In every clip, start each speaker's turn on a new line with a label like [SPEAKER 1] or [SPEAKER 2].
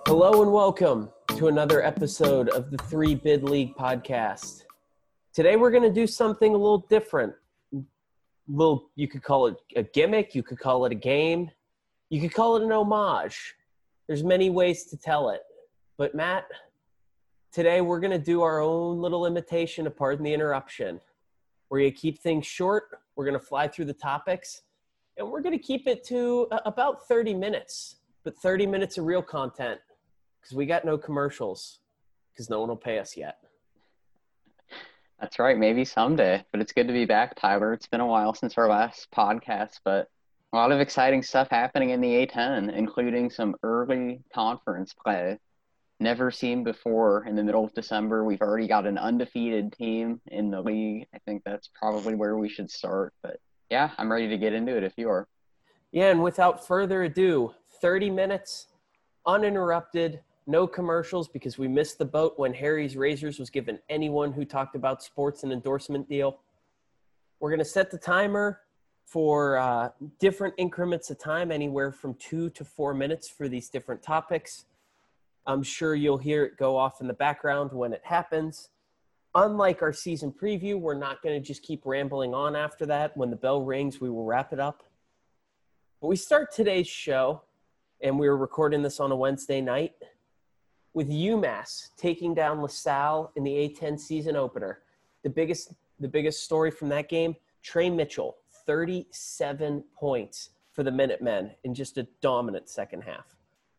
[SPEAKER 1] Hello and welcome to another episode of the Three Bid League podcast. Today we're going to do something a little different. You could call it a gimmick, you could call it a game, you could call it an homage. There's many ways to tell it. But Matt, today we're going to do our own little imitation of Pardon the Interruption. We're going to keep things short, we're going to fly through the topics, and we're going to keep it to about 30 minutes. But 30 minutes of real content. Because we got no commercials, because no one will pay us yet.
[SPEAKER 2] That's right. Maybe someday. But it's good to be back, Tyler. It's been a while since our last podcast, but a lot of exciting stuff happening in the A10, including some early conference play. Never seen before in the middle of December. We've already got an undefeated team in the league. I think that's probably where we should start. But yeah, I'm ready to get into it if you are.
[SPEAKER 1] Yeah, and without further ado, 30 minutes, uninterrupted, no commercials, because we missed the boat when Harry's Razors was given anyone who talked about sports an endorsement deal. We're going to set the timer for different increments of time, anywhere from 2 to 4 minutes for these different topics. I'm sure you'll hear it go off in the background when it happens. Unlike our season preview, we're not going to just keep rambling on after that. When the bell rings, we will wrap it up. But we start today's show, and we're recording this on a Wednesday night, with UMass taking down LaSalle in the A10 season opener. The biggest story from that game, Trey Mitchell, 37 points for the Minutemen in just a dominant second half.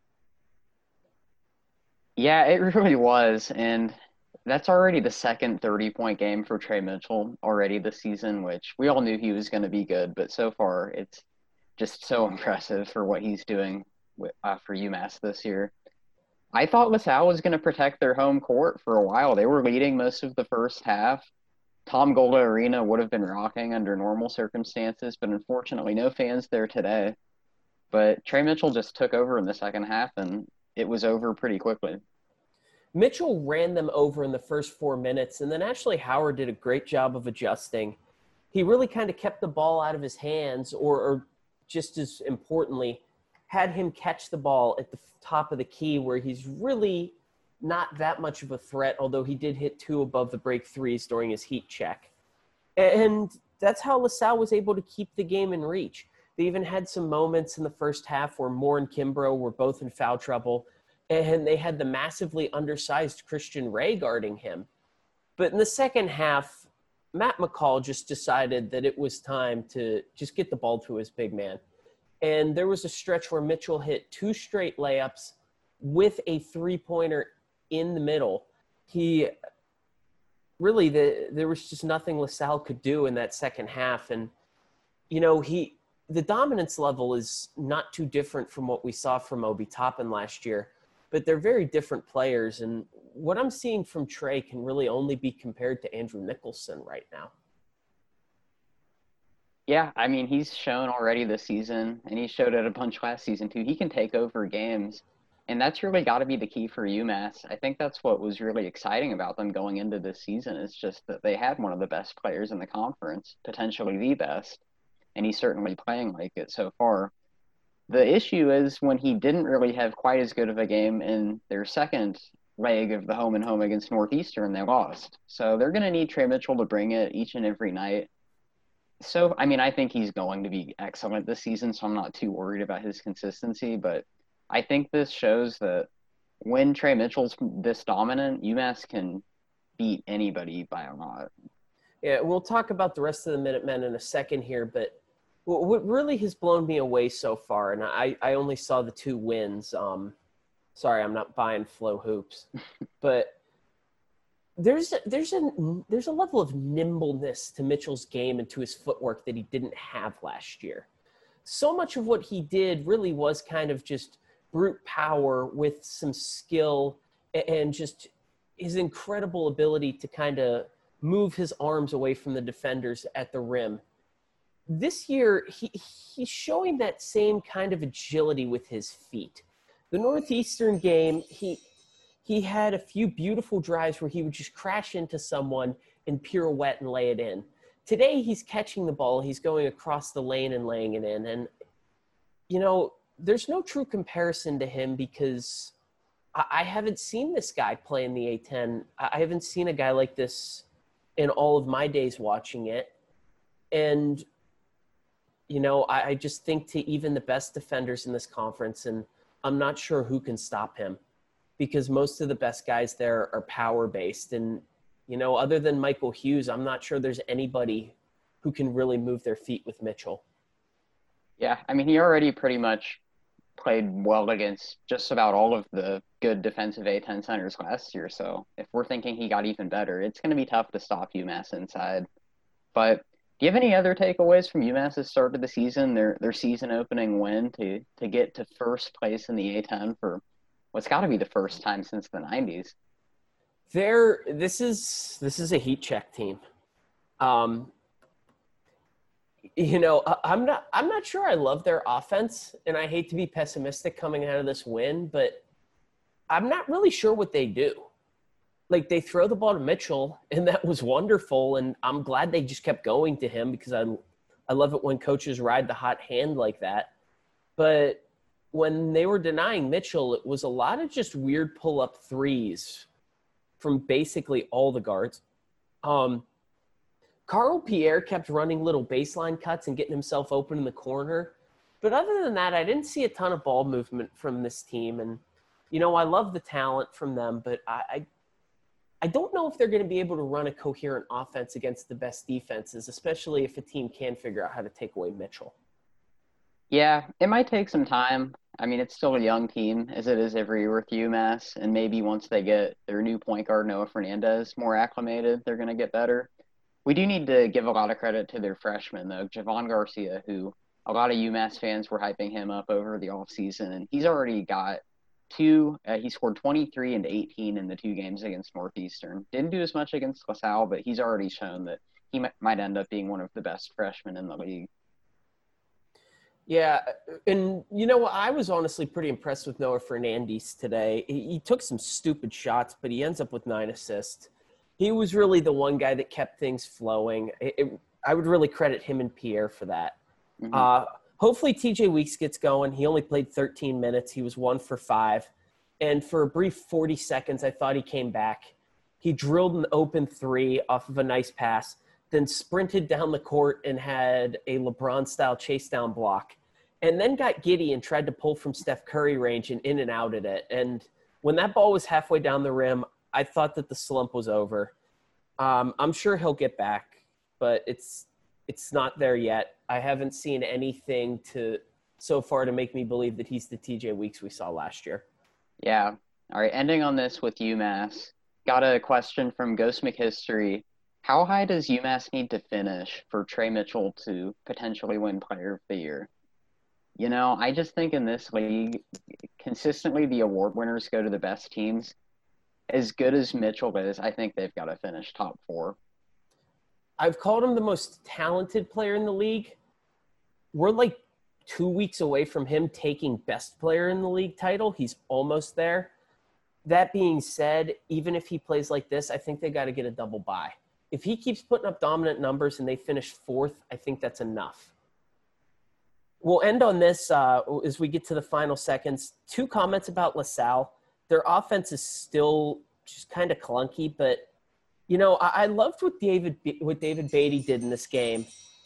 [SPEAKER 2] Yeah, it really was. And that's already the second 30-point game for Trey Mitchell already this season, which we all knew he was going to be good. But so far, it's just so impressive for what he's doing for UMass this year. I thought LaSalle was going to protect their home court for a while. They were leading most of the first half. Tom Golda Arena would have been rocking under normal circumstances, but unfortunately no fans there today. But Trey Mitchell just took over in the second half, and it was over pretty quickly.
[SPEAKER 1] Mitchell ran them over in the first 4 minutes, and then Ashley Howard did a great job of adjusting. He really kind of kept the ball out of his hands, or just as importantly, had him catch the ball at the top of the key where he's really not that much of a threat, although he did hit 2 above the break threes during his heat check. And that's how LaSalle was able to keep the game in reach. They even had some moments in the first half where Moore and Kimbrough were both in foul trouble, and they had the massively undersized Christian Ray guarding him. But in the second half, Matt McCall just decided that it was time to just get the ball to his big man. And there was a stretch where Mitchell hit 2 straight layups with a three-pointer in the middle. There was just nothing LaSalle could do in that second half. And, the dominance level is not too different from what we saw from Obi Toppin last year, but they're very different players. And what I'm seeing from Trey can really only be compared to Andrew Nicholson right now.
[SPEAKER 2] Yeah, I mean, he's shown already this season, and he showed it a bunch last season too. He can take over games, and that's really got to be the key for UMass. I think that's what was really exciting about them going into this season, is just that they had one of the best players in the conference, potentially the best, and he's certainly playing like it so far. The issue is when he didn't really have quite as good of a game in their second leg of the home and home against Northeastern, they lost. So they're going to need Trey Mitchell to bring it each and every night. So, I mean, I think he's going to be excellent this season, so I'm not too worried about his consistency. But I think this shows that when Trey Mitchell's this dominant, UMass can beat anybody by a lot.
[SPEAKER 1] Yeah, we'll talk about the rest of the Minutemen in a second here, but what really has blown me away so far, and I only saw the 2 wins. Sorry, I'm not buying Flow Hoops, but there's a level of nimbleness to Mitchell's game and to his footwork that he didn't have last year. So much of what he did really was kind of just brute power with some skill and just his incredible ability to kind of move his arms away from the defenders at the rim. This year, he's showing that same kind of agility with his feet. The Northeastern game, he had a few beautiful drives where he would just crash into someone and pirouette and lay it in. Today, he's catching the ball. He's going across the lane and laying it in. And, there's no true comparison to him because I haven't seen this guy play in the A10. I haven't seen a guy like this in all of my days watching it. And, I just think to even the best defenders in this conference, and I'm not sure who can stop him because most of the best guys there are power-based. And, other than Michael Hughes, I'm not sure there's anybody who can really move their feet with Mitchell.
[SPEAKER 2] Yeah, I mean, he already pretty much played well against just about all of the good defensive A10 centers last year. So if we're thinking he got even better, it's going to be tough to stop UMass inside. But do you have any other takeaways from UMass's start of the season, their season opening win to get to first place in the A10 for what's got to be the first time since the 90s?
[SPEAKER 1] This is a heat check team. I'm not sure I love their offense, and I hate to be pessimistic coming out of this win, but I'm not really sure what they do. Like, they throw the ball to Mitchell, and that was wonderful, and I'm glad they just kept going to him because I love it when coaches ride the hot hand like that. But when they were denying Mitchell, it was a lot of just weird pull-up threes from basically all the guards. Carl Pierre kept running little baseline cuts and getting himself open in the corner. But other than that, I didn't see a ton of ball movement from this team. And, I love the talent from them, but I don't know if they're going to be able to run a coherent offense against the best defenses, especially if a team can figure out how to take away Mitchell.
[SPEAKER 2] Yeah, it might take some time. I mean, it's still a young team, as it is every year with UMass, and maybe once they get their new point guard, Noah Fernandez, more acclimated, they're going to get better. We do need to give a lot of credit to their freshmen, though. Javon Garcia, who a lot of UMass fans were hyping him up over the offseason, and he's already got he scored 23 and 18 in the 2 games against Northeastern. Didn't do as much against LaSalle, but he's already shown that he might end up being one of the best freshmen in the league.
[SPEAKER 1] Yeah, and I was honestly pretty impressed with Noah Fernandez today. He took some stupid shots, but he ends up with 9 assists. He was really the one guy that kept things flowing. I would really credit him and Pierre for that. Mm-hmm. Hopefully TJ Weeks gets going. He only played 13 minutes. He was 1 for 5. And for a brief 40 seconds, I thought he came back. He drilled an open 3 off of a nice pass, then sprinted down the court and had a LeBron-style chase-down block, and then got giddy and tried to pull from Steph Curry range and in and out at it. And when that ball was halfway down the rim, I thought that the slump was over. I'm sure he'll get back, but it's not there yet. I haven't seen anything so far to make me believe that he's the TJ Weeks we saw last year.
[SPEAKER 2] Yeah. All right, ending on this with UMass. Got a question from Ghost McHistory. How high does UMass need to finish for Trey Mitchell to potentially win Player of the Year? I just think in this league, consistently the award winners go to the best teams. As good as Mitchell is, I think they've got to finish top 4.
[SPEAKER 1] I've called him the most talented player in the league. We're like 2 weeks away from him taking best player in the league title. He's almost there. That being said, even if he plays like this, I think they got to get a double bye. If he keeps putting up dominant numbers and they finish 4th, I think that's enough. We'll end on this as we get to the final seconds. 2 comments about LaSalle. Their offense is still just kind of clunky, but, I loved what David Beatty did in this game.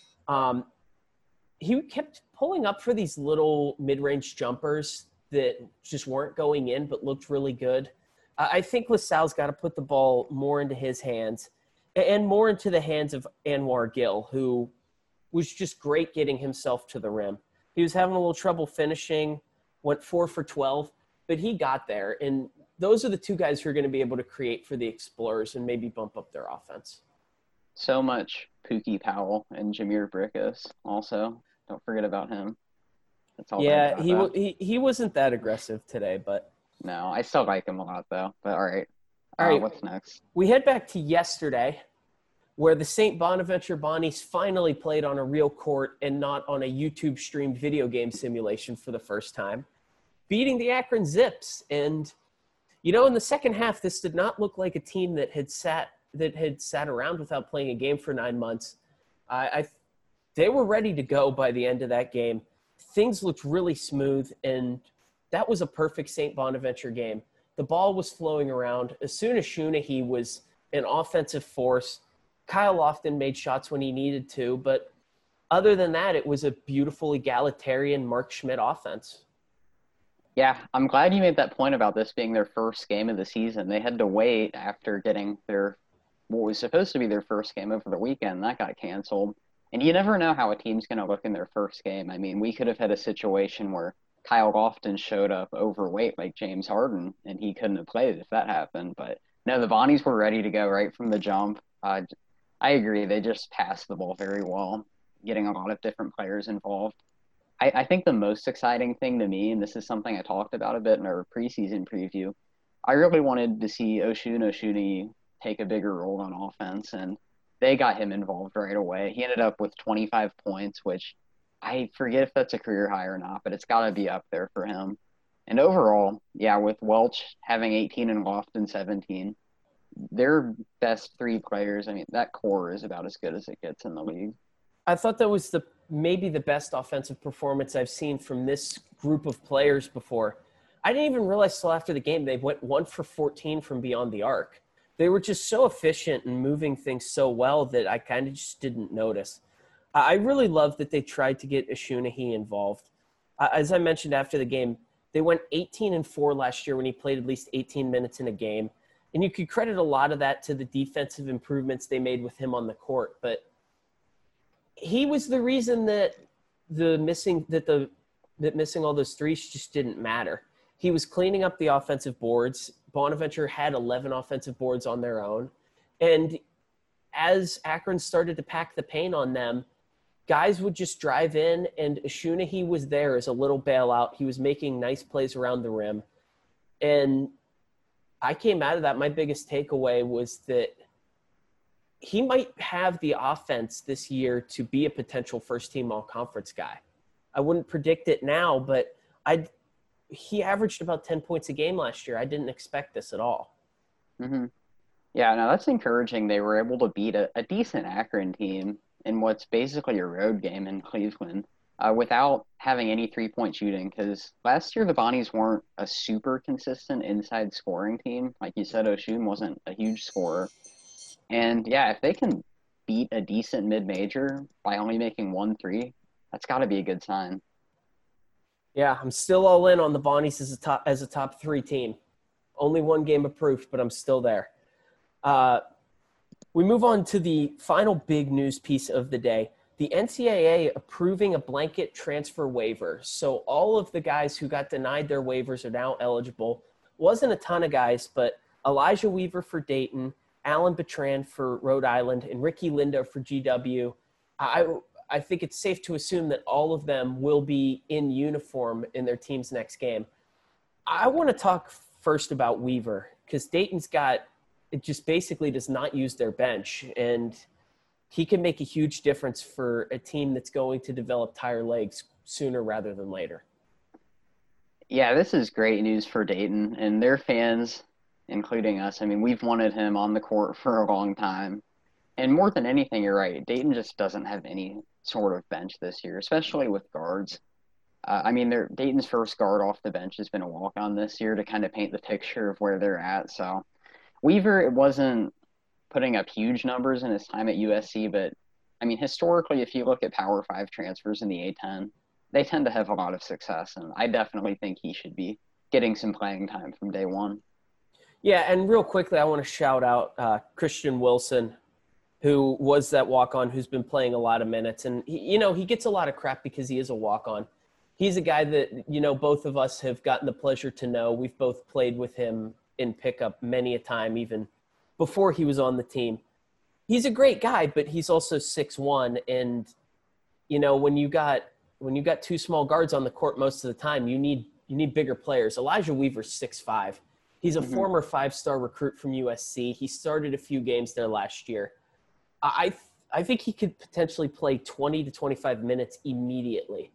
[SPEAKER 1] He kept pulling up for these little mid-range jumpers that just weren't going in but looked really good. I think LaSalle's got to put the ball more into his hands and more into the hands of Anwar Gill, who was just great getting himself to the rim. He was having a little trouble finishing, went 4 for 12, but he got there. And those are the 2 guys who are going to be able to create for the Explorers and maybe bump up their offense.
[SPEAKER 2] So much Pookie Powell and Jameer Brickus also. Don't forget about him. That's all.
[SPEAKER 1] Yeah, he wasn't that aggressive today, but
[SPEAKER 2] no, I still like him a lot though. But all right, what's next?
[SPEAKER 1] We head back to yesterday, where the St. Bonaventure Bonnies finally played on a real court and not on a YouTube streamed video game simulation for the first time, beating the Akron Zips. And in the second half, this did not look like a team that had sat around without playing a game for 9 months. They were ready to go by the end of that game. Things looked really smooth, and that was a perfect St. Bonaventure game. The ball was flowing around. As soon as Shunahee was an offensive force, Kyle Lofton made shots when he needed to, but other than that, it was a beautiful egalitarian Mark Schmidt offense.
[SPEAKER 2] Yeah, I'm glad you made that point about this being their first game of the season. They had to wait after getting what was supposed to be their first game over the weekend. That got canceled. And you never know how a team's going to look in their first game. I mean, we could have had a situation where Kyle Lofton showed up overweight like James Harden, and he couldn't have played if that happened. But no, the Bonnies were ready to go right from the jump. I agree. They just passed the ball very well, getting a lot of different players involved. I think the most exciting thing to me, and this is something I talked about a bit in our preseason preview, I really wanted to see Osun Osunniyi take a bigger role on offense, and they got him involved right away. He ended up with 25 points, which I forget if that's a career high or not, but it's got to be up there for him. And overall, yeah, with Welch having 18 and Lofton 17, their best three players, I mean, that core is about as good as it gets in the league.
[SPEAKER 1] I thought that was maybe the best offensive performance I've seen from this group of players before. I didn't even realize till after the game they went 1 for 14 from beyond the arc. They were just so efficient and moving things so well that I kind of just didn't notice. I really love that they tried to get Osunniyi involved. As I mentioned after the game, they went 18-4 last year when he played at least 18 minutes in a game. And you could credit a lot of that to the defensive improvements they made with him on the court. But he was the reason that missing all those threes just didn't matter. He was cleaning up the offensive boards. Bonaventure had 11 offensive boards on their own. And as Akron started to pack the paint on them, guys would just drive in, and Osunniyi was there as a little bailout. He was making nice plays around the rim. And I came out of that, my biggest takeaway was that he might have the offense this year to be a potential first-team all-conference guy. I wouldn't predict it now, but he averaged about 10 points a game last year. I didn't expect this at all.
[SPEAKER 2] Mm-hmm. Yeah, no, that's encouraging. They were able to beat a decent Akron team in what's basically a road game in Cleveland without having any three-point shooting, because last year the Bonnies weren't a super consistent inside scoring team. Like you said, Osun wasn't a huge scorer. And, yeah, if they can beat a decent mid-major by only making 1-3, that's got to be a good sign.
[SPEAKER 1] Yeah, I'm still all in on the Bonnies as a top 3 team. Only one game of proof, but I'm still there. We move on to the final big news piece of the day. The NCAA approving a blanket transfer waiver. So all of the guys who got denied their waivers are now eligible. Wasn't a ton of guys, but Elijah Weaver for Dayton, Alan Bertrand for Rhode Island, and Ricky Lindo for GW. I think it's safe to assume that all of them will be in uniform in their team's next game. I want to talk first about Weaver because Dayton's it just basically does not use their bench, and he can make a huge difference for a team that's going to develop tire legs sooner rather than later.
[SPEAKER 2] Yeah, this is great news for Dayton and their fans, including us. I mean, we've wanted him on the court for a long time. And more than anything, you're right. Dayton just doesn't have any sort of bench this year, especially with guards. Dayton's first guard off the bench has been a walk-on this year to kind of paint the picture of where they're at. So Weaver, it wasn't putting up huge numbers in his time at USC, but, I mean, historically, if you look at Power 5 transfers in the A-10, they tend to have a lot of success, and I definitely think he should be getting some playing time from day one.
[SPEAKER 1] Yeah, and real quickly, I want to shout out Christian Wilson, who was that walk-on who's been playing a lot of minutes. And, he gets a lot of crap because he is a walk-on. He's a guy that, both of us have gotten the pleasure to know. We've both played with him in pickup many a time, even before he was on the team. He's a great guy, but he's also 6'1", and when you got 2 small guards on the court most of the time, you need bigger players. Elijah Weaver's 6'5". He's a former 5-star recruit from USC. He started a few games there last year. I think he could potentially play 20 to 25 minutes immediately.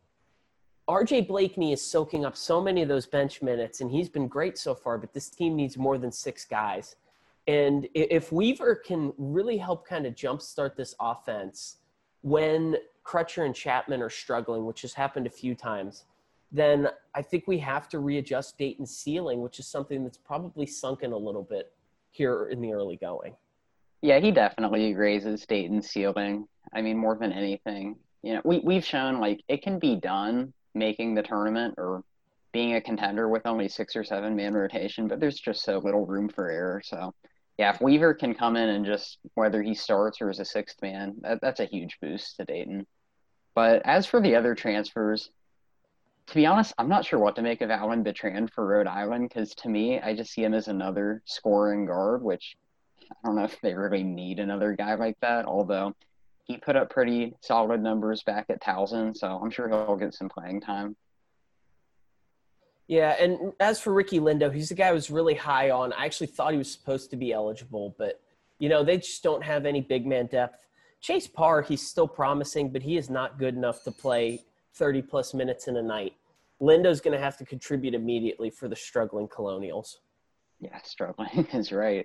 [SPEAKER 1] RJ Blakeney is soaking up so many of those bench minutes, and he's been great so far, but this team needs more than 6 guys. And if Weaver can really help kind of jumpstart this offense when Crutcher and Chapman are struggling, which has happened a few times, then I think we have to readjust Dayton's ceiling, which is something that's probably sunken a little bit here in the early going.
[SPEAKER 2] Yeah, he definitely raises Dayton's ceiling. I mean, more than anything. We've shown like it can be done making the tournament or being a contender with only 6 or 7 man rotation, but there's just so little room for error. So yeah, if Weaver can come in and just whether he starts or is a sixth man, that's a huge boost to Dayton. But as for the other transfers, to be honest, I'm not sure what to make of Alan Bertrand for Rhode Island because to me, I just see him as another scoring guard, which I don't know if they really need another guy like that, although he put up pretty solid numbers back at Towson, so I'm sure he'll get some playing time.
[SPEAKER 1] Yeah, and as for Ricky Lindo, he's the guy I was really high on. I actually thought he was supposed to be eligible, but, they just don't have any big man depth. Chase Parr, he's still promising, but he is not good enough to play 30-plus minutes in a night. Lindo's going to have to contribute immediately for the struggling Colonials.
[SPEAKER 2] Yeah, struggling is right.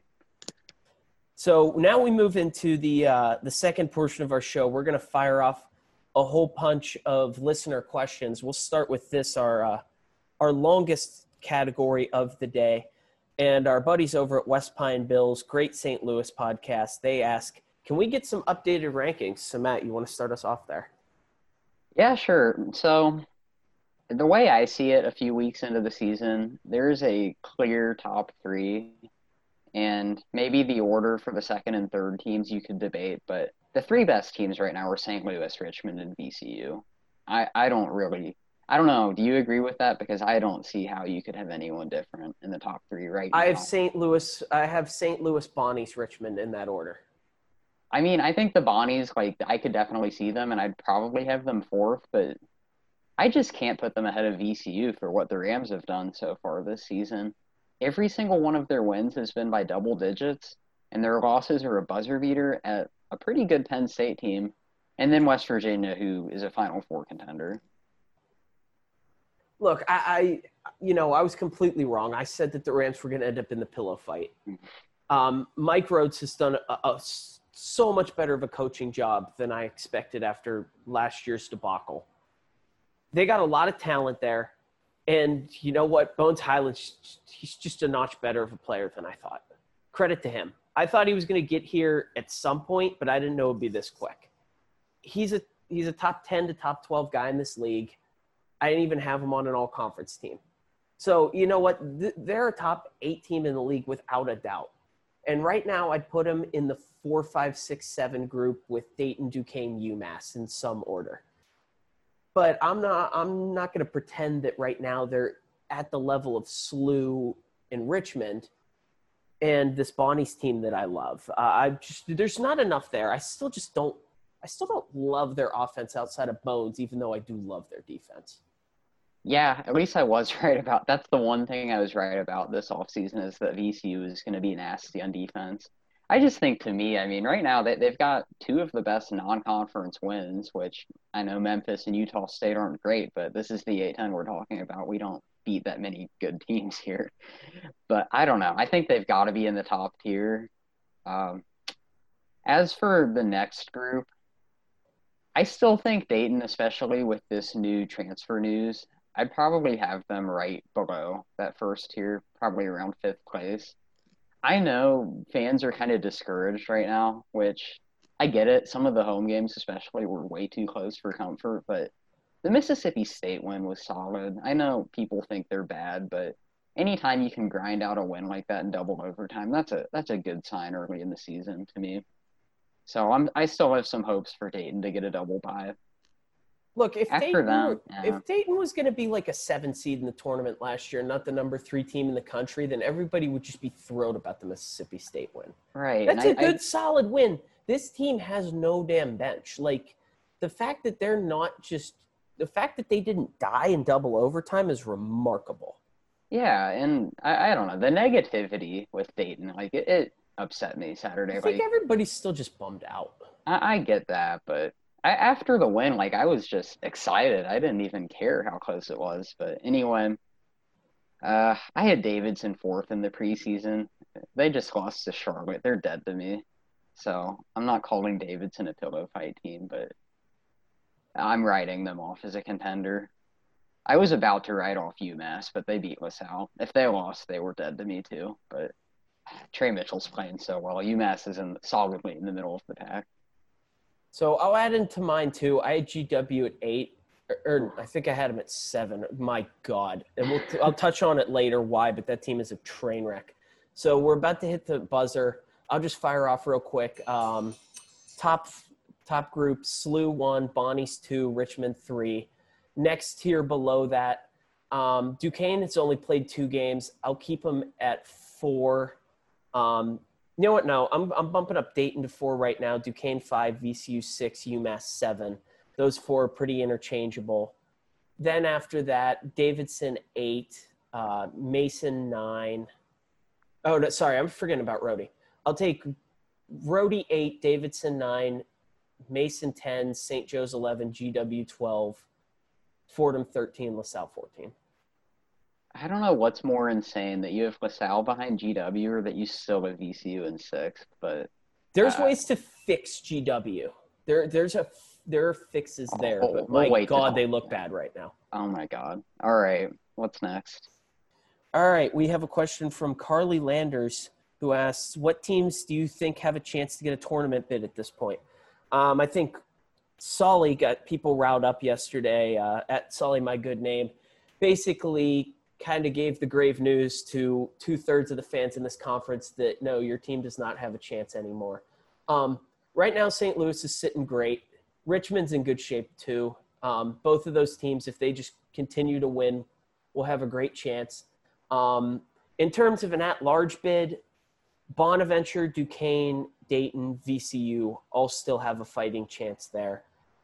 [SPEAKER 1] So now we move into the second portion of our show. We're going to fire off a whole bunch of listener questions. We'll start with this, our longest category of the day. And our buddies over at West Pine Bills, great St. Louis podcast, they ask, can we get some updated rankings? So, Matt, you want to start us off there?
[SPEAKER 2] Yeah, sure. So the way I see it a few weeks into the season, there's a clear top three. And maybe the order for the second and third teams you could debate, but the three best teams right now are St. Louis, Richmond, and VCU. I don't know. Do you agree with that? Because I don't see how you could have anyone different in the top three right now.
[SPEAKER 1] I have St. Louis, Bonnies, Richmond in that order.
[SPEAKER 2] I mean, I think the Bonnies, like, I could definitely see them, and I'd probably have them fourth, but I just can't put them ahead of VCU for what the Rams have done so far this season. Every single one of their wins has been by double digits, and their losses are a buzzer beater at a pretty good Penn State team, and then West Virginia, who is a Final Four contender.
[SPEAKER 1] Look, I was completely wrong. I said that the Rams were going to end up in the pillow fight. Mike Rhodes has done so much better of a coaching job than I expected after last year's debacle. They got a lot of talent there. And you know what? Bones Hyland, he's just a notch better of a player than I thought. Credit to him. I thought he was going to get here at some point, but I didn't know it would be this quick. He's a top 10 to top 12 guy in this league. I didn't even have him on an all-conference team. So you know what? They're a top 8 team in the league without a doubt. And right now I'd put him in the 4, 5, 6, 7 group with Dayton, Duquesne, UMass in some order. But I'm not going to pretend that right now they're at the level of SLU in Richmond and this Bonnie's team that I love. There's not enough there. I still don't love their offense outside of Bones, even though I do love their defense.
[SPEAKER 2] Yeah, at least I was right about. That's the one thing I was right about this offseason is that VCU is going to be nasty on defense. I just think to me, I mean, right now they've got 2 of the best non-conference wins, which I know Memphis and Utah State aren't great, but this is the A-10 we're talking about. We don't beat that many good teams here. But I don't know. I think they've got to be in the top tier. As for the next group, I still think Dayton, especially with this new transfer news, I'd probably have them right below that first tier, probably around 5th place. I know fans are kind of discouraged right now, which I get it. Some of the home games especially were way too close for comfort, but the Mississippi State win was solid. I know people think they're bad, but anytime you can grind out a win like that in double overtime, that's a good sign early in the season to me. So I still have some hopes for Dayton to get a double bye.
[SPEAKER 1] Look, if
[SPEAKER 2] Dayton
[SPEAKER 1] was going to be like a 7 seed in the tournament last year, not the number 3 team in the country, then everybody would just be thrilled about the Mississippi State win.
[SPEAKER 2] Right.
[SPEAKER 1] That's a good, solid win. This team has no damn bench. Like, the fact that the fact that they didn't die in double overtime is remarkable.
[SPEAKER 2] Yeah, and I don't know. The negativity with Dayton, like, it upset me Saturday.
[SPEAKER 1] I think everybody's still just bummed out.
[SPEAKER 2] I get that, but after the win, like, I was just excited. I didn't even care how close it was. But anyway, I had Davidson 4th in the preseason. They just lost to Charlotte. They're dead to me. So I'm not calling Davidson a pillow fight team, but I'm writing them off as a contender. I was about to write off UMass, but they beat LaSalle. If they lost, they were dead to me too. But Trey Mitchell's playing so well. UMass is solidly in the middle of the pack.
[SPEAKER 1] So I'll add into mine too. I had GW at 8, or I think I had him at 7. My God. And I'll touch on it later why, but that team is a train wreck. So we're about to hit the buzzer. I'll just fire off real quick. Top group, SLU 1, Bonnie's 2, Richmond 3. Next tier below that, Duquesne has only played 2 games. I'll keep them at 4. You know what? No, I'm bumping up Dayton to 4 right now. Duquesne 5, VCU 6, UMass 7. Those 4 are pretty interchangeable. Then after that, Davidson 8, Mason 9. Oh, no, sorry, I'm forgetting about Rhodey. I'll take Rhodey 8, Davidson 9, Mason 10, St. Joe's 11, GW 12, Fordham 13, LaSalle 14.
[SPEAKER 2] I don't know what's more insane, that you have LaSalle behind GW or that you still have VCU in 6th, but
[SPEAKER 1] there's ways to fix GW. There are fixes there, but my God, they look bad right now.
[SPEAKER 2] Oh my God. All right, what's next?
[SPEAKER 1] All right, we have a question from Carly Landers, who asks, what teams do you think have a chance to get a tournament bid at this point? I think Solly got people riled up yesterday at Solly My Good Name. Basically kind of gave the grave news to 2/3 of the fans in this conference that, no, your team does not have a chance anymore. Right now, St. Louis is sitting great. Richmond's in good shape too. Both of those teams, if they just continue to win, will have a great chance. In terms of an at-large bid, Bonaventure, Duquesne, Dayton, VCU all still have a fighting chance there.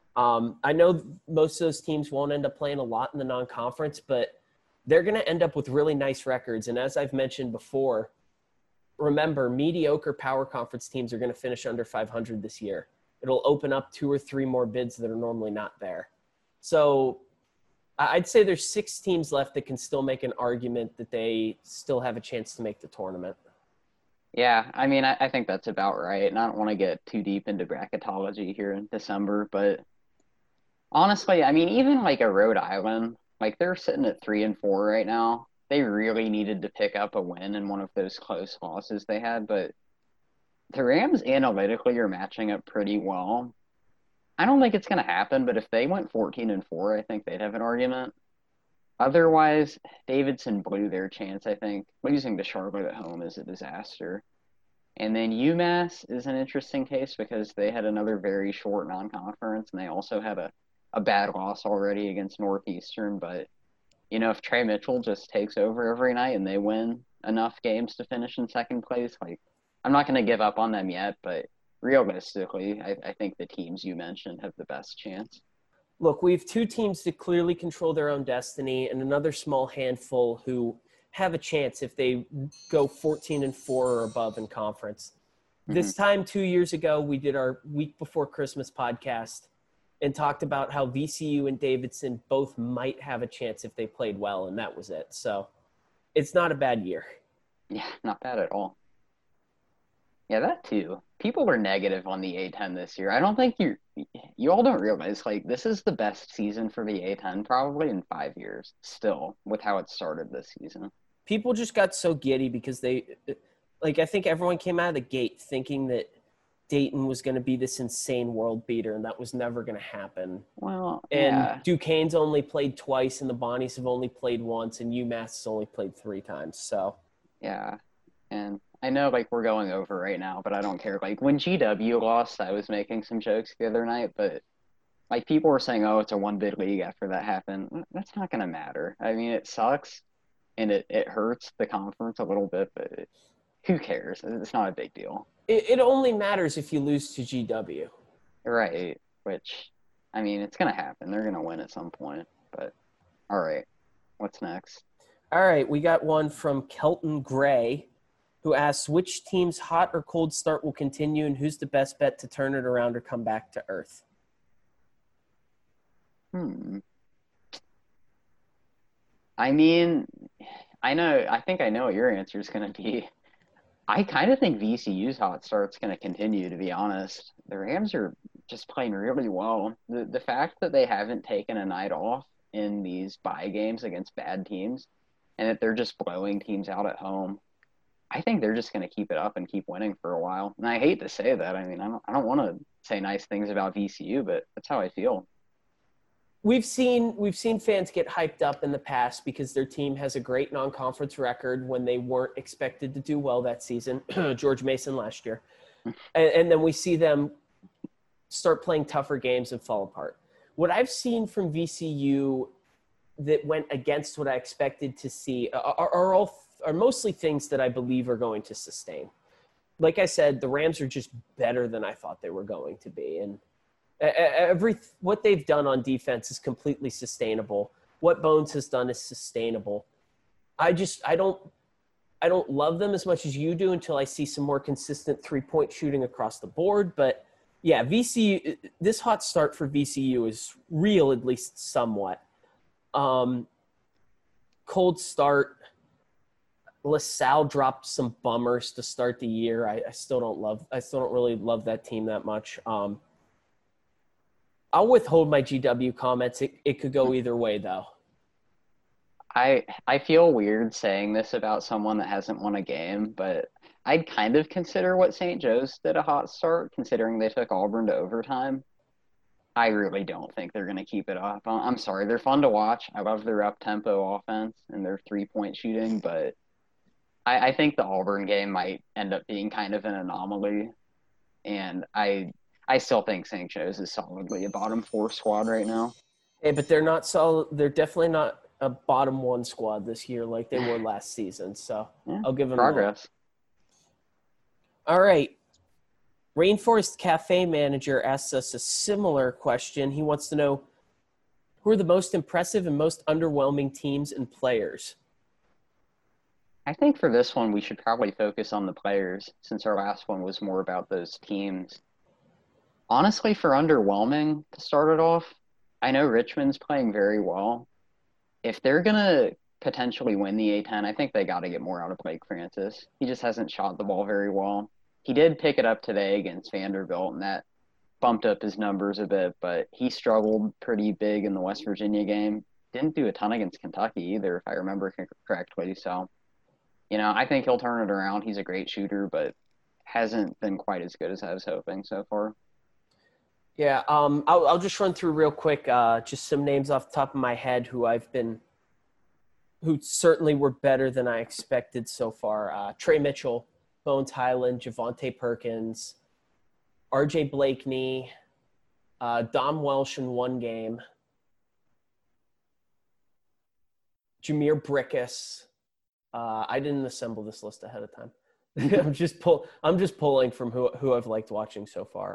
[SPEAKER 1] I know most of those teams won't end up playing a lot in the non-conference, but they're going to end up with really nice records. And as I've mentioned before, remember, mediocre power conference teams are going to finish under 500 this year. It'll open up 2 or 3 more bids that are normally not there. So I'd say there's 6 teams left that can still make an argument that they still have a chance to make the tournament.
[SPEAKER 2] Yeah, I mean, I think that's about right. And I don't want to get too deep into bracketology here in December, but honestly, I mean, even like a Rhode Island, like they're sitting at 3 and 4 right now. They really needed to pick up a win in one of those close losses they had, but the Rams analytically are matching up pretty well. I don't think it's going to happen, but if they went 14 and 4, I think they'd have an argument. Otherwise, Davidson blew their chance, I think. Losing to Charlotte at home is a disaster. And then UMass is an interesting case because they had another very short non-conference, and they also had a bad loss already against Northeastern. But, you know, if Trey Mitchell just takes over every night and they win enough games to finish in second place, like, I'm not going to give up on them yet, but realistically, I think the teams you mentioned have the best chance.
[SPEAKER 1] Look, we have 2 teams that clearly control their own destiny and another small handful who have a chance if they go 14 and 4 or above in conference. Mm-hmm. This time 2 years ago, we did our week before Christmas podcast and talked about how VCU and Davidson both might have a chance if they played well, and that was it. So it's not a bad year.
[SPEAKER 2] Yeah, not bad at all. Yeah, that too. People were negative on the A10 this year. I don't think you all don't realize, like, this is the best season for the A10 probably in 5 years still with how it started this season.
[SPEAKER 1] People just got so giddy because I think everyone came out of the gate thinking that Dayton was going to be this insane world beater, and that was never going to happen.
[SPEAKER 2] Well,
[SPEAKER 1] and
[SPEAKER 2] yeah.
[SPEAKER 1] Duquesne's only played twice, and the Bonnies have only played once, and UMass has only played 3 times. So,
[SPEAKER 2] yeah, and I know, like, we're going over right now, but I don't care. Like, when GW lost, I was making some jokes the other night, but, like, people were saying, oh, it's a one-bid league after that happened. That's not going to matter. I mean, it sucks, and it hurts the conference a little bit, but who cares? It's not a big deal.
[SPEAKER 1] It only matters if you lose to GW.
[SPEAKER 2] Right, which, I mean, it's going to happen. They're going to win at some point, but all right. What's next?
[SPEAKER 1] All right, we got one from Kelton Gray, who asks, which team's hot or cold start will continue and who's the best bet to turn it around or come back to earth?
[SPEAKER 2] I mean, I think I know what your answer is going to be. I kind of think VCU's hot start's going to continue, to be honest. The Rams are just playing really well. The fact that they haven't taken a night off in these bye games against bad teams and that they're just blowing teams out at home. I think they're just going to keep it up and keep winning for a while. And I hate to say that. I mean, I don't want to say nice things about VCU, but that's how I feel.
[SPEAKER 1] We've seen fans get hyped up in the past because their team has a great non-conference record when they weren't expected to do well that season. George Mason last year. And then we see them start playing tougher games and fall apart. What I've seen from VCU that went against what I expected to see are mostly things that I believe are going to sustain. Like I said, the Rams are just better than I thought they were going to be. And what they've done on defense is completely sustainable. What Bones has done is sustainable. I don't love them as much as you do until I see some more consistent 3-point shooting across the board. But yeah, VCU, this hot start for VCU is real, at least somewhat. Cold start. LaSalle dropped some bummers to start the year. I still don't really love that team that much. I'll withhold my GW comments. It could go either way though.
[SPEAKER 2] I feel weird saying this about someone that hasn't won a game, but I'd kind of consider what St. Joe's did a hot start, considering they took Auburn to overtime. I really don't think they're going to keep it up. I'm sorry. They're fun to watch. I love their up-tempo offense and their 3-point shooting, but I think the Auburn game might end up being kind of an anomaly, and I still think St. Joe's is solidly a bottom 4 squad right now.
[SPEAKER 1] Hey, but they're not solid. They're definitely not a bottom 1 squad this year like they were last season. So yeah, I'll give them
[SPEAKER 2] progress.
[SPEAKER 1] All right. Rainforest Cafe manager asks us a similar question. He wants to know, who are the most impressive and most underwhelming teams and players?
[SPEAKER 2] I think for this one, we should probably focus on the players since our last one was more about those teams. Honestly, for underwhelming to start it off, I know Richmond's playing very well. If they're going to potentially win the A-10, I think they got to get more out of Blake Francis. He just hasn't shot the ball very well. He did pick it up today against Vanderbilt, and that bumped up his numbers a bit, but he struggled pretty big in the West Virginia game. Didn't do a ton against Kentucky either, if I remember correctly. So, I think he'll turn it around. He's a great shooter, but hasn't been quite as good as I was hoping so far.
[SPEAKER 1] Yeah, I'll just run through real quick, just some names off the top of my head who certainly were better than I expected so far. Trey Mitchell, Bones Highland, Javonte Perkins, RJ Blakeney, Dom Welsh in one game, Jameer Brickus. I didn't assemble this list ahead of time. I'm just pulling from who I've liked watching so far.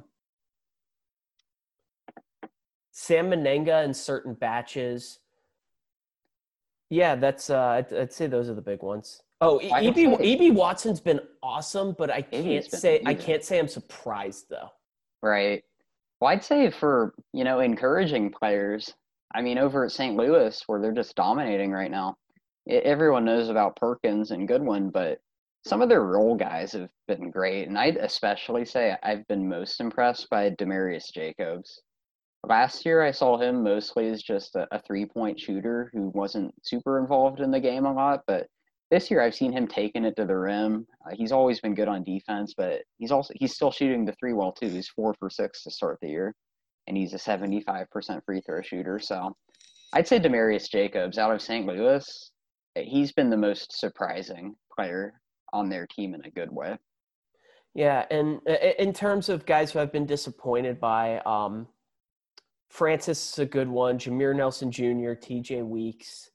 [SPEAKER 1] Sam Menenga in certain batches. Yeah, that's I'd say those are the big ones. Oh, E.B. Watson's been awesome, but I can't say I'm surprised though.
[SPEAKER 2] Right. Well, I'd say for, encouraging players, I mean, over at St. Louis, where they're just dominating right now, everyone knows about Perkins and Goodwin, but some of their role guys have been great. And I'd especially say I've been most impressed by Demarius Jacobs. Last year, I saw him mostly as just a 3-point shooter who wasn't super involved in the game a lot, but this year I've seen him taking it to the rim. He's always been good on defense, but he's still shooting the 3 well too. He's 4 for 6 to start the year, and he's a 75% free throw shooter. So I'd say Demarius Jacobs out of St. Louis, he's been the most surprising player on their team in a good way.
[SPEAKER 1] Yeah, and in terms of guys who I've been disappointed by, Francis is a good one. Jameer Nelson Jr., TJ Weeks.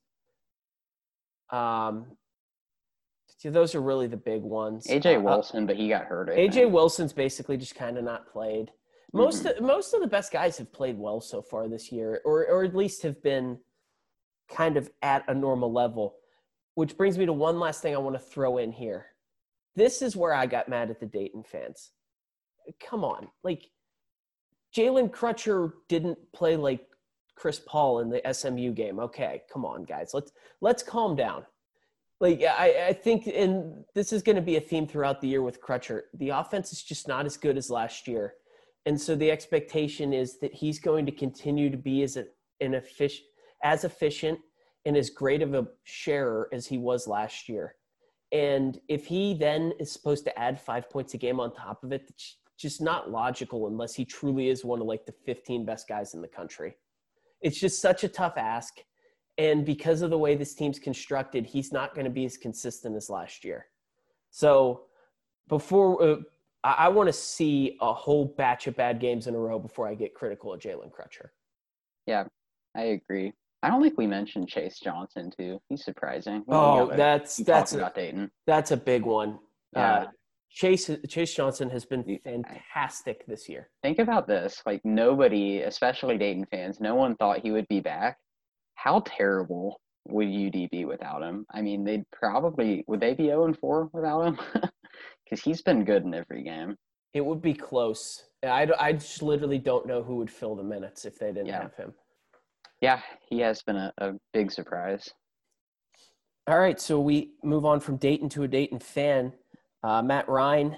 [SPEAKER 1] Those are really the big ones.
[SPEAKER 2] AJ Wilson, but he got hurt.
[SPEAKER 1] AJ Wilson's basically just kind of not played. Most of the best guys have played well so far this year, or at least have been kind of at a normal level. Which brings me to one last thing I want to throw in here. This is where I got mad at the Dayton fans. Come on, Jalen Crutcher didn't play like Chris Paul in the SMU game. Okay, come on, guys. Let's calm down. I think, and this is going to be a theme throughout the year with Crutcher, the offense is just not as good as last year. And so the expectation is that he's going to continue to be as as efficient and as great of a sharer as he was last year. And if he then is supposed to add 5 points a game on top of it, it's just not logical unless he truly is one of like the 15 best guys in the country. It's just such a tough ask. And because of the way this team's constructed, he's not going to be as consistent as last year. So before I want to see a whole batch of bad games in a row before I get critical of Jalen Crutcher.
[SPEAKER 2] Yeah, I agree. I don't think we mentioned Chase Johnson too. He's surprising.
[SPEAKER 1] That's
[SPEAKER 2] about Dayton.
[SPEAKER 1] That's a big one.
[SPEAKER 2] Yeah.
[SPEAKER 1] Chase Johnson has been fantastic this year.
[SPEAKER 2] Think about this. Like, nobody, especially Dayton fans, no one thought he would be back. How terrible would UD be without him? I mean, would they be 0-4 without him? Because he's been good in every game.
[SPEAKER 1] It would be close. I just literally don't know who would fill the minutes if they didn't have him.
[SPEAKER 2] Yeah, he has been a big surprise.
[SPEAKER 1] All right, so we move on from Dayton to a Dayton fan. Matt Ryan.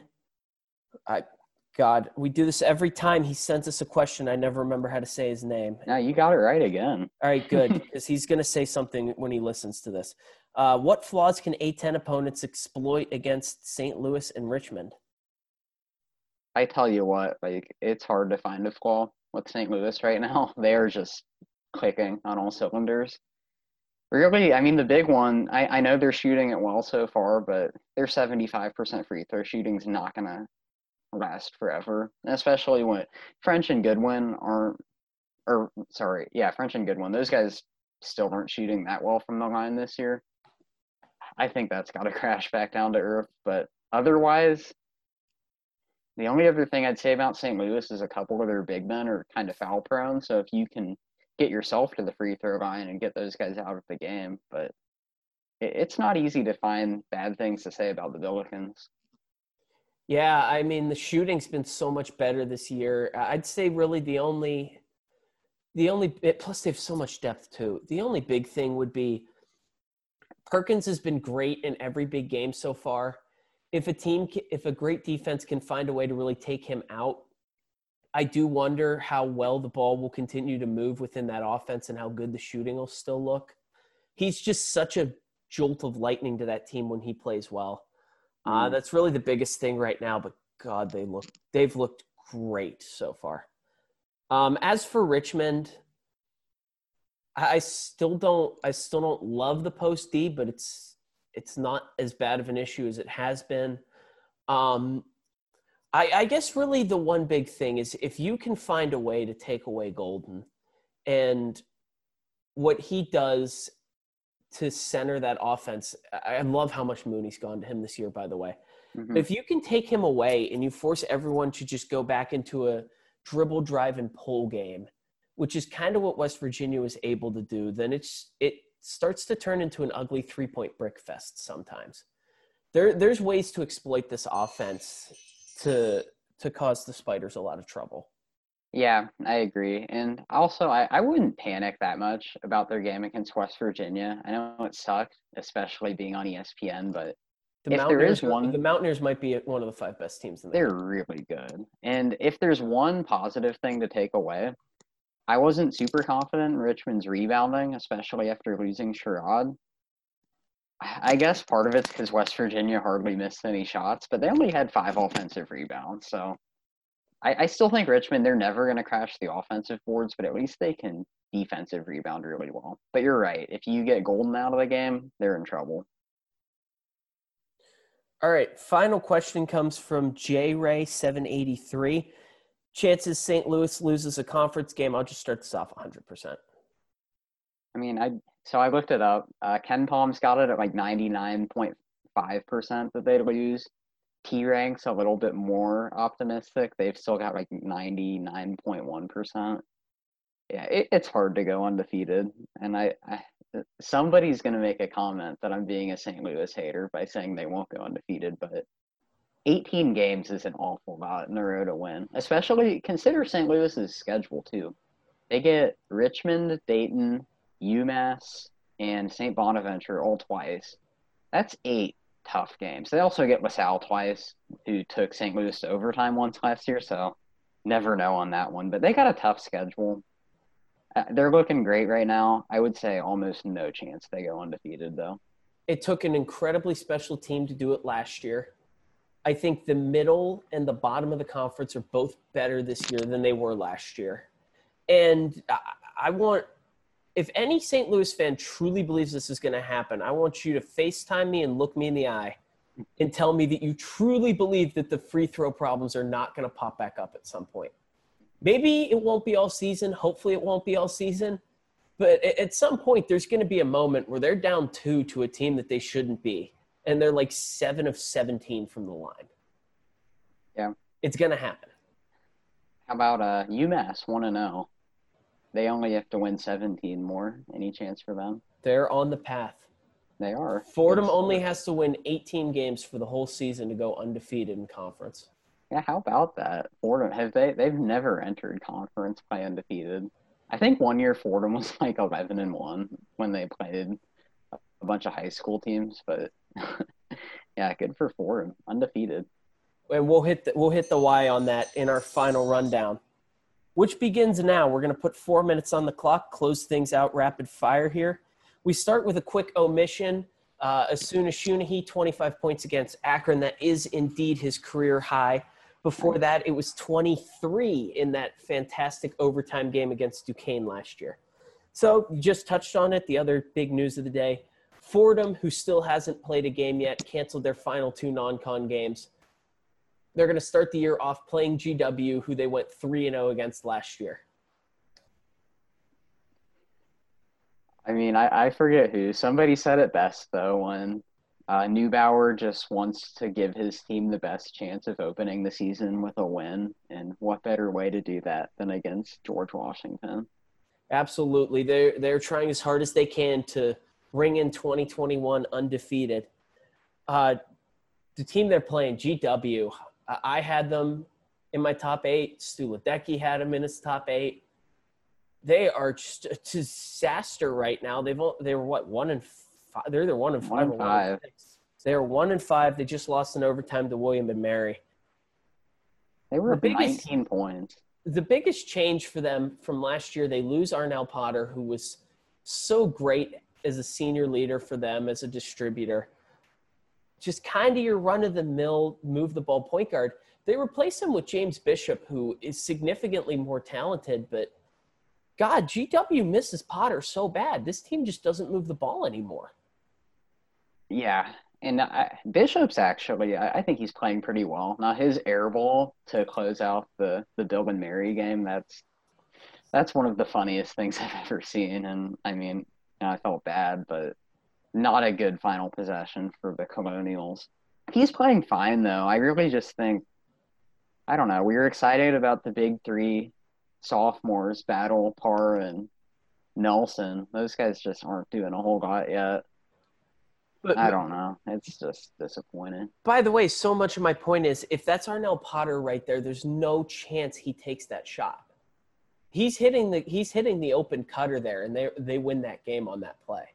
[SPEAKER 1] God, we do this every time he sends us a question. I never remember how to say his name.
[SPEAKER 2] No, you got it right again.
[SPEAKER 1] All right, good, because he's going to say something when he listens to this. What flaws can A-10 opponents exploit against St. Louis and Richmond?
[SPEAKER 2] I tell you what, like, it's hard to find a flaw with St. Louis right now. They are just clicking on all cylinders. Really, I mean, the big one, I know they're shooting it well so far, but their 75% free throw shooting is not going to last forever, especially when French and Goodwin French and Goodwin, those guys still aren't shooting that well from the line this year. I think that's got to crash back down to earth, but otherwise, the only other thing I'd say about St. Louis is a couple of their big men are kind of foul prone, so if you can get yourself to the free throw line and get those guys out of the game, but it's not easy to find bad things to say about the Billikens.
[SPEAKER 1] Yeah, I mean, the shooting's been so much better this year. I'd say really the only plus they have so much depth too. The only big thing would be Perkins has been great in every big game so far. If a great defense can find a way to really take him out, I do wonder how well the ball will continue to move within that offense and how good the shooting will still look. He's just such a jolt of lightning to that team when he plays well. That's really the biggest thing right now, but God, they've looked great so far. As for Richmond, I still don't love the post D, but it's not as bad of an issue as it has been. I guess really the one big thing is if you can find a way to take away Golden and what he does to center that offense. I love how much Mooney's gone to him this year, by the way. Mm-hmm. But if you can take him away and you force everyone to just go back into a dribble, drive, and pull game, which is kind of what West Virginia was able to do, then it starts to turn into an ugly three-point brick fest sometimes. There's ways to exploit this offense to cause the Spiders a lot of trouble.
[SPEAKER 2] Yeah, I agree. And also, I wouldn't panic that much about their game against West Virginia. I know it sucked, especially being on ESPN, but
[SPEAKER 1] the Mountaineers might be one of the 5 best teams in the
[SPEAKER 2] country. They're really good. And if there's one positive thing to take away, I wasn't super confident in Richmond's rebounding, especially after losing Sherrod. I guess part of it's because West Virginia hardly missed any shots, but they only had 5 offensive rebounds, so I still think Richmond, they're never going to crash the offensive boards, but at least they can defensive rebound really well. But you're right. If you get Golden out of the game, they're in trouble.
[SPEAKER 1] All right. Final question comes from JRay783. Chances St. Louis loses a conference game. I'll just start this off 100%.
[SPEAKER 2] I mean, I looked it up. Ken Palm's got it at like 99.5% that they'd lose. T-Rank's a little bit more optimistic. They've still got like 99.1%. Yeah, it's hard to go undefeated. And somebody's going to make a comment that I'm being a St. Louis hater by saying they won't go undefeated, but 18 games is an awful lot in a row to win. Especially consider St. Louis's schedule too. They get Richmond, Dayton, UMass, and St. Bonaventure all twice. That's 8 tough games. They also get LaSalle twice, who took St. Louis to overtime once last year, so never know on that one. But they got a tough schedule. They're looking great right now. I would say almost no chance they go undefeated, though.
[SPEAKER 1] It took an incredibly special team to do it last year. I think the middle and the bottom of the conference are both better this year than they were last year. And I want, if any St. Louis fan truly believes this is going to happen, I want you to FaceTime me and look me in the eye and tell me that you truly believe that the free throw problems are not going to pop back up at some point. Maybe it won't be all season. Hopefully it won't be all season. But at some point, there's going to be a moment where they're down 2 to a team that they shouldn't be. And they're like 7 of 17 from the line.
[SPEAKER 2] Yeah.
[SPEAKER 1] It's going to happen.
[SPEAKER 2] How about UMass 1-0? They only have to win 17 more. Any chance for them?
[SPEAKER 1] They're on the path.
[SPEAKER 2] They are.
[SPEAKER 1] Fordham only has to win 18 games for the whole season to go undefeated in conference.
[SPEAKER 2] Yeah, how about that? Fordham, they've never entered conference play undefeated. I think one year Fordham was like 11-1 when they played a bunch of high school teams, but yeah, good for Fordham, undefeated.
[SPEAKER 1] And we'll hit the Y on that in our final rundown, which begins now. We're going to put 4 minutes on the clock, close things out rapid fire here. We start with a quick omission. Asuna Shunahi, 25 points against Akron. That is indeed his career high. Before that, it was 23 in that fantastic overtime game against Duquesne last year. So you just touched on it. The other big news of the day, Fordham, who still hasn't played a game yet, canceled their final 2 non-con games. They're going to start the year off playing GW, who they went 3-0 against last year.
[SPEAKER 2] I mean, I forget who. Somebody said it best, though, when Neubauer just wants to give his team the best chance of opening the season with a win. And what better way to do that than against George Washington?
[SPEAKER 1] Absolutely. They're trying as hard as they can to bring in 2021 undefeated. The team they're playing, GW, I had them in my top 8. Stu Ledecky had them in his top 8. They are just a disaster right now. They were what, 1-5? They're either 1-5 or 1-6. They're 1-5. They just lost in overtime to William and Mary.
[SPEAKER 2] They were up 19 points.
[SPEAKER 1] The biggest change for them from last year, they lose Arnell Potter, who was so great as a senior leader for them as a distributor. Just kind of your run-of-the-mill, move-the-ball point guard. They replace him with James Bishop, who is significantly more talented, but God, GW misses Potter so bad. This team just doesn't move the ball anymore.
[SPEAKER 2] Yeah, and Bishop's actually, I think he's playing pretty well. Now, his air ball to close out the Dylan Mary game, that's one of the funniest things I've ever seen. And, I mean, I felt bad, but not a good final possession for the Colonials. He's playing fine, though. I really just think, I don't know, we were excited about the big 3 sophomores, Battle, Parr, and Nelson. Those guys just aren't doing a whole lot yet. But I don't know. It's just disappointing.
[SPEAKER 1] By the way, so much of my point is, if that's Arnell Potter right there, there's no chance he takes that shot. He's hitting the open cutter there, and they win that game on that play.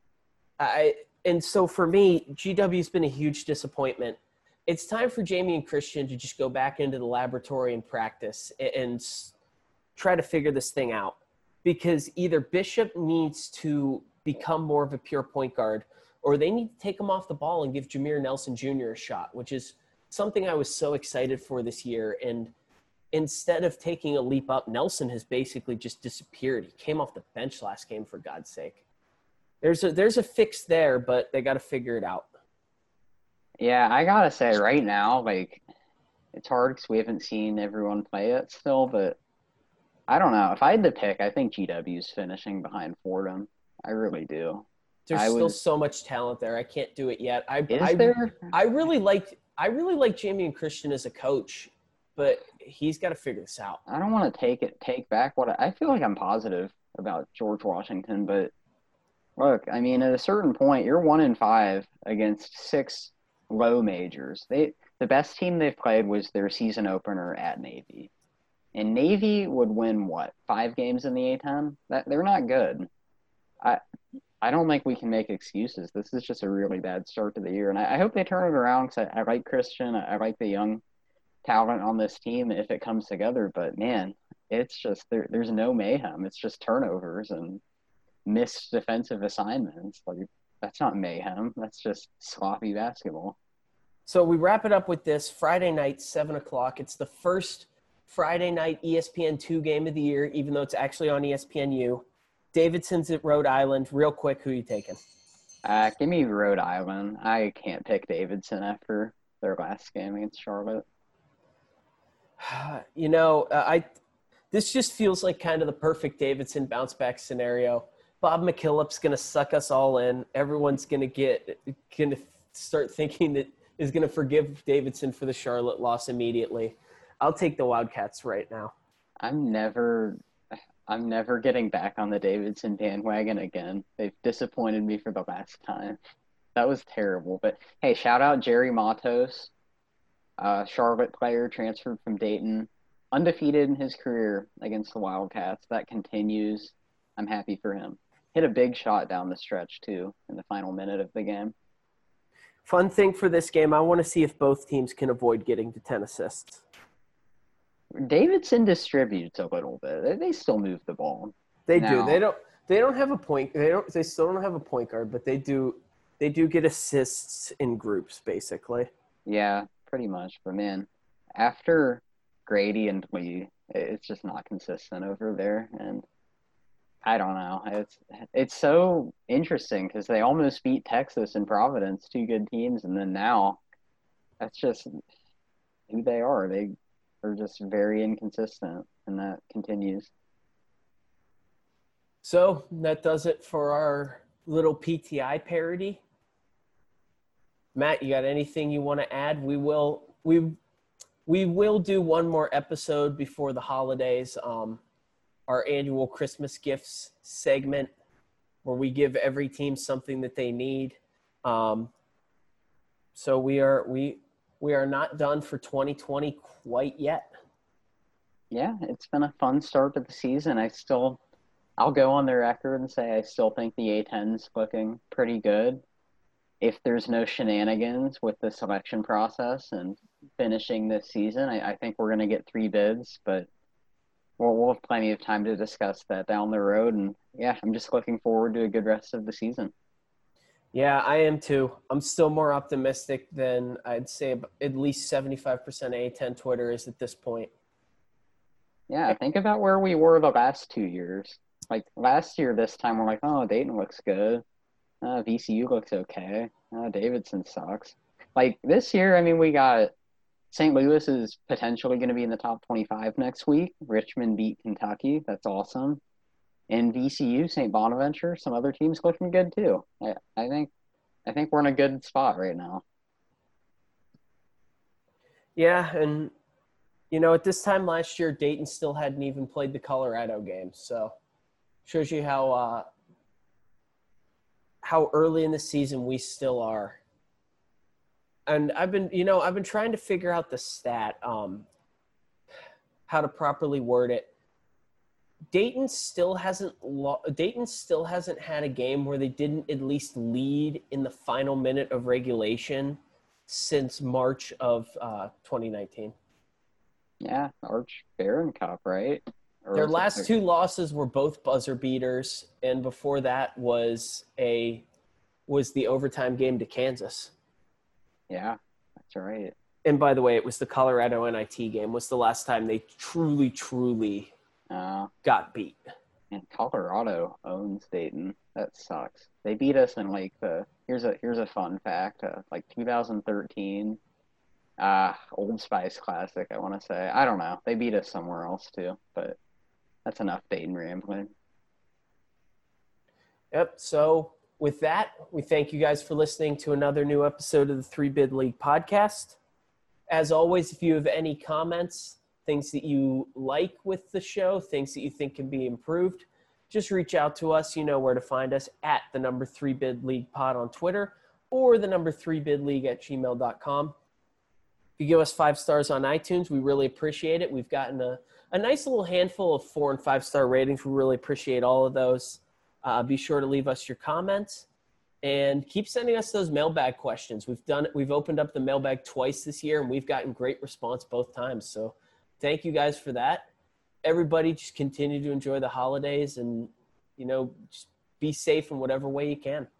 [SPEAKER 1] And so for me, GW's been a huge disappointment. It's time for Jamie and Christian to just go back into the laboratory and practice and try to figure this thing out, because either Bishop needs to become more of a pure point guard, or they need to take him off the ball and give Jameer Nelson Jr. a shot, which is something I was so excited for this year. And instead of taking a leap up, Nelson has basically just disappeared. He came off the bench last game, for God's sake. There's a fix there, but they got to figure it out.
[SPEAKER 2] Yeah, I got to say right now, like, it's hard because we haven't seen everyone play it still, but I don't know. If I had to pick, I think GW's finishing behind Fordham. I really do.
[SPEAKER 1] There's still so much talent there. I can't do it yet. I really like Jamie and Christian as a coach, but he's got to figure this out.
[SPEAKER 2] I don't want to take back what I feel like. I'm positive about George Washington, but look, I mean, at a certain point, you're 1-5 against 6 low majors. The best team they've played was their season opener at Navy. And Navy would win, 5 games in the A-10? They're not good. I don't think we can make excuses. This is just a really bad start to the year. And I hope they turn it around because I like Christian. I like the young talent on this team if it comes together. But, man, it's just there's no mayhem. It's just turnovers and missed defensive assignments. Like, that's not mayhem. That's just sloppy basketball.
[SPEAKER 1] So we wrap it up with this Friday night, 7:00. It's the first Friday night ESPN2 game of the year, even though it's actually on ESPNU. Davidson's at Rhode Island. Real quick, who are you taking?
[SPEAKER 2] Give me Rhode Island. I can't pick Davidson after their last game against Charlotte.
[SPEAKER 1] This just feels like kind of the perfect Davidson bounce back scenario. Bob McKillop's going to suck us all in. Everyone's going to start thinking that is going to forgive Davidson for the Charlotte loss immediately. I'll take the Wildcats right now.
[SPEAKER 2] I'm never getting back on the Davidson bandwagon again. They've disappointed me for the last time. That was terrible. But hey, shout out Jerry Matos, Charlotte player transferred from Dayton, undefeated in his career against the Wildcats. That continues. I'm happy for him. Hit a big shot down the stretch too in the final minute of the game.
[SPEAKER 1] Fun thing for this game, I want to see if both teams can avoid getting to 10 assists.
[SPEAKER 2] Davidson distributes a little bit. They still move the ball.
[SPEAKER 1] They do. They don't have a point. They still don't have a point guard, but they do get assists in groups basically.
[SPEAKER 2] Yeah, pretty much. But man, after Grady and Lee, it's just not consistent over there, and I don't know. It's so interesting because they almost beat Texas and Providence, two good teams, and then now that's just who they are. They are just very inconsistent, and that continues.
[SPEAKER 1] So that does it for our little PTI parody. Matt, you got anything you want to add? We will do one more episode before the holidays. Our annual Christmas gifts segment where we give every team something that they need. So we are not done for 2020 quite yet.
[SPEAKER 2] Yeah, it's been a fun start to the season. I'll go on the record and say I still think the A10's looking pretty good. If there's no shenanigans with the selection process and finishing this season, I think we're going to get 3 bids, but we'll have plenty of time to discuss that down the road. And yeah, I'm just looking forward to a good rest of the season.
[SPEAKER 1] Yeah, I am too. I'm still more optimistic than I'd say at least 75% A10 Twitter is at this point.
[SPEAKER 2] Yeah, think about where we were the last 2 years. Like last year, this time we're like, oh, Dayton looks good. VCU looks okay. Davidson sucks. Like this year, I mean, we got St. Louis is potentially going to be in the top 25 next week. Richmond beat Kentucky. That's awesome. And VCU, St. Bonaventure, some other teams looking good too. I think we're in a good spot right now.
[SPEAKER 1] Yeah, and at this time last year, Dayton still hadn't even played the Colorado game, so shows you how early in the season we still are. And I've been trying to figure out the stat, how to properly word it. Dayton still hasn't had a game where they didn't at least lead in the final minute of regulation since March of 2019.
[SPEAKER 2] Yeah, Arch Barron Cup, right?
[SPEAKER 1] Their last 2 losses were both buzzer beaters, and before that was the overtime game to Kansas.
[SPEAKER 2] Yeah, that's right.
[SPEAKER 1] And by the way, it was the Colorado NIT game was the last time they truly got beat.
[SPEAKER 2] And Colorado owns Dayton. That sucks. They beat us in like here's a fun fact, like 2013 Old Spice Classic, I want to say. I don't know. They beat us somewhere else too, but that's enough Dayton rambling.
[SPEAKER 1] Yep, so with that, we thank you guys for listening to another new episode of the 3 Bid League podcast. As always, if you have any comments, things that you like with the show, things that you think can be improved, just reach out to us. You know where to find us at the number 3 Bid League pod on Twitter or the number 3 Bid League at gmail.com. If you give us 5 stars on iTunes, we really appreciate it. We've gotten a nice little handful of 4 and 5 star ratings. We really appreciate all of those. Be sure to leave us your comments and keep sending us those mailbag questions. We've opened up the mailbag twice this year, and we've gotten great response both times. So thank you guys for that. everybody just continue to enjoy the holidays and, just be safe in whatever way you can.